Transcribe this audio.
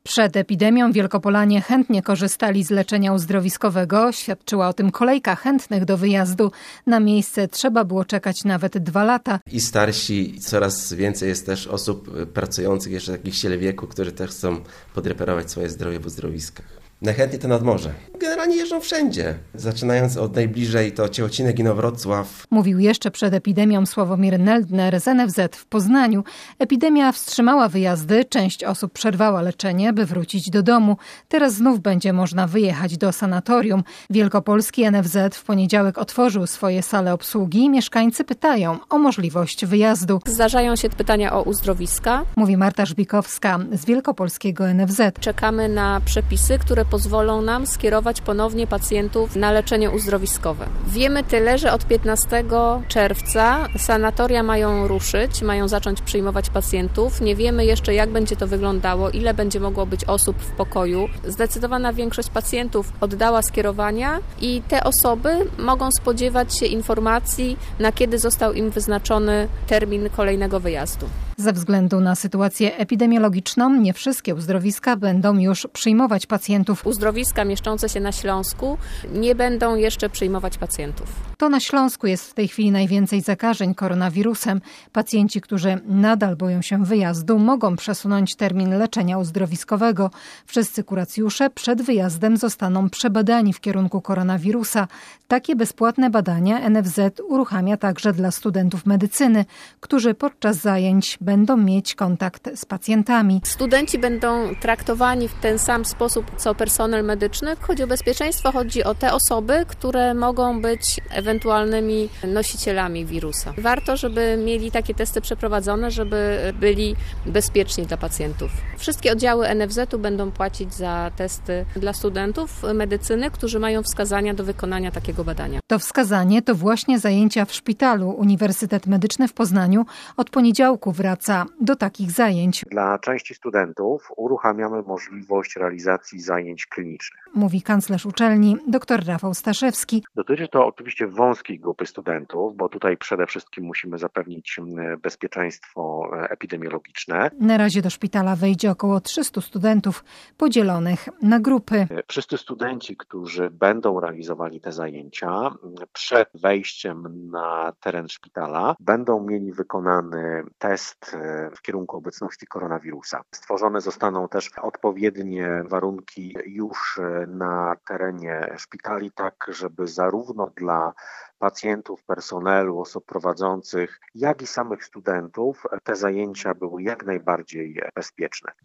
Przed epidemią Wielkopolanie chętnie korzystali z leczenia uzdrowiskowego. Świadczyła o tym kolejka chętnych do wyjazdu. Na miejsce trzeba było czekać nawet 2 lata. I starsi, coraz więcej jest też osób pracujących jeszcze w jakimś ciele wieku, którzy też chcą podreperować swoje zdrowie w uzdrowiskach. Najchętniej to nad morze. Generalnie jeżdżą wszędzie. Zaczynając od najbliżej to Ciechocinek, Inowrocław. Mówił jeszcze przed epidemią Sławomir Neldner z NFZ w Poznaniu. Epidemia wstrzymała wyjazdy, część osób przerwała leczenie, by wrócić do domu. Teraz znów będzie można wyjechać do sanatorium. Wielkopolski NFZ w poniedziałek otworzył swoje sale obsługi. Mieszkańcy pytają o możliwość wyjazdu. Zdarzają się pytania o uzdrowiska. Mówi Marta Żbikowska z Wielkopolskiego NFZ. Czekamy na przepisy, które pozwolą nam skierować ponownie pacjentów na leczenie uzdrowiskowe. Wiemy tyle, że od 15 czerwca sanatoria mają ruszyć, mają zacząć przyjmować pacjentów. Nie wiemy jeszcze, jak będzie to wyglądało, ile będzie mogło być osób w pokoju. Zdecydowana większość pacjentów oddała skierowania i te osoby mogą spodziewać się informacji, na kiedy został im wyznaczony termin kolejnego wyjazdu. Ze względu na sytuację epidemiologiczną nie wszystkie uzdrowiska będą już przyjmować pacjentów. Uzdrowiska mieszczące się na Śląsku nie będą jeszcze przyjmować pacjentów. To na Śląsku jest w tej chwili najwięcej zakażeń koronawirusem. Pacjenci, którzy nadal boją się wyjazdu, mogą przesunąć termin leczenia uzdrowiskowego. Wszyscy kuracjusze przed wyjazdem zostaną przebadani w kierunku koronawirusa. Takie bezpłatne badania NFZ uruchamia także dla studentów medycyny, którzy podczas zajęć będą mieć kontakt z pacjentami. Studenci będą traktowani w ten sam sposób co personel medyczny. Chodzi o bezpieczeństwo, chodzi o te osoby, które mogą być ewentualnymi nosicielami wirusa. Warto, żeby mieli takie testy przeprowadzone, żeby byli bezpieczni dla pacjentów. Wszystkie oddziały NFZ-u będą płacić za testy dla studentów medycyny, którzy mają wskazania do wykonania takiego badania. To wskazanie to właśnie zajęcia w szpitalu. Uniwersytet Medyczny w Poznaniu od poniedziałku wraca do takich zajęć. Dla części studentów uruchamiamy możliwość realizacji zajęć klinicznych. Mówi kanclerz uczelni dr Rafał Staszewski. Dotyczy to oczywiście wąskiej grupy studentów, bo tutaj przede wszystkim musimy zapewnić bezpieczeństwo epidemiologiczne. Na razie do szpitala wejdzie około 300 studentów podzielonych na grupy. Wszyscy studenci, którzy będą realizowali te zajęcia, przed wejściem na teren szpitala będą mieli wykonany test w kierunku obecności koronawirusa. Stworzone zostaną też odpowiednie warunki już na terenie szpitali, tak żeby zarówno dla pacjentów, personelu, osób prowadzących, jak i samych studentów te zajęcia były jak najbardziej bezpieczne.